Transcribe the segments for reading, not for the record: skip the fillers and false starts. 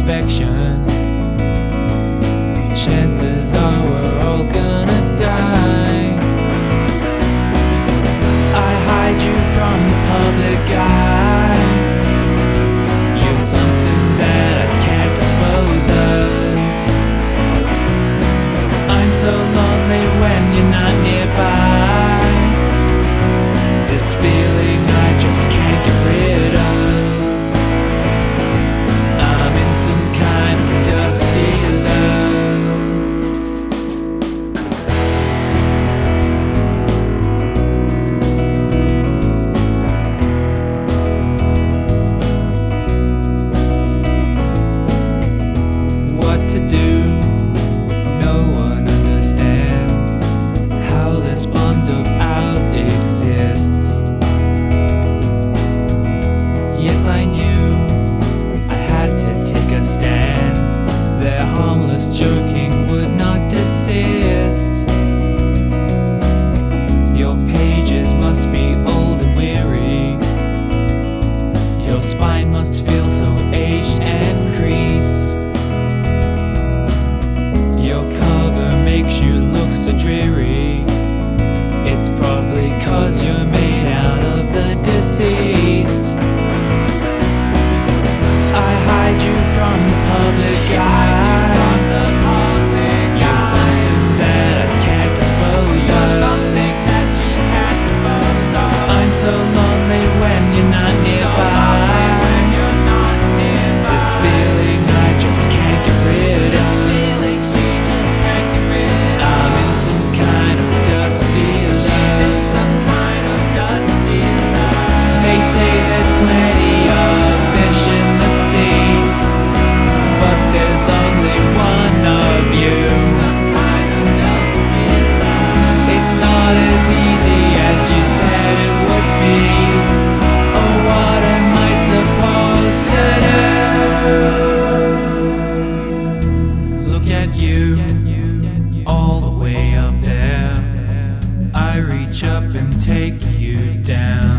perfection. Chances are we're all gonna die. I hide you from the public eye. You're something that I can't dispose of. I'm so lonely when you're not nearby. This feeling I just can't get rid of. I'm in some kind of dusty love. What to do? No one understands how this bond of ours exists. Yes, I knew I had to take a stand. Their harmless joking would not desist. Your pages must be old and weary. Your spine must feel so aged and creased. Your cover makes you look so dreary. It's probably 'cause you're made out of the deceased. I hide you from the public eye. You're something that I can't dispose of. I'm so lonely when you're not nearby. This feeling I just can't get rid of. I'm in some kind of dusty love. They say there's plenty of fish in the sea, but there's only one of you. It's not as easy as you said it would be. Oh, what am I supposed to do? Look at you, all the way up there. I reach up and take you down.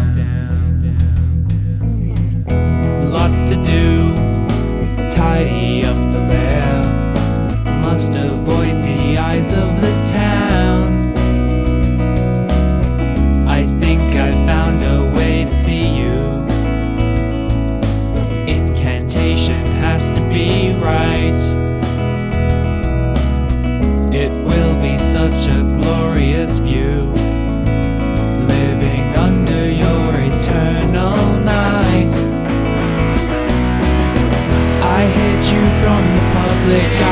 Lots to do, tidy up the lair. Must avoid the eyes of the town. I think I found a way to see you. Incantation has to be right. It will be such a glorious view, living under your eternal night. I hid you from the public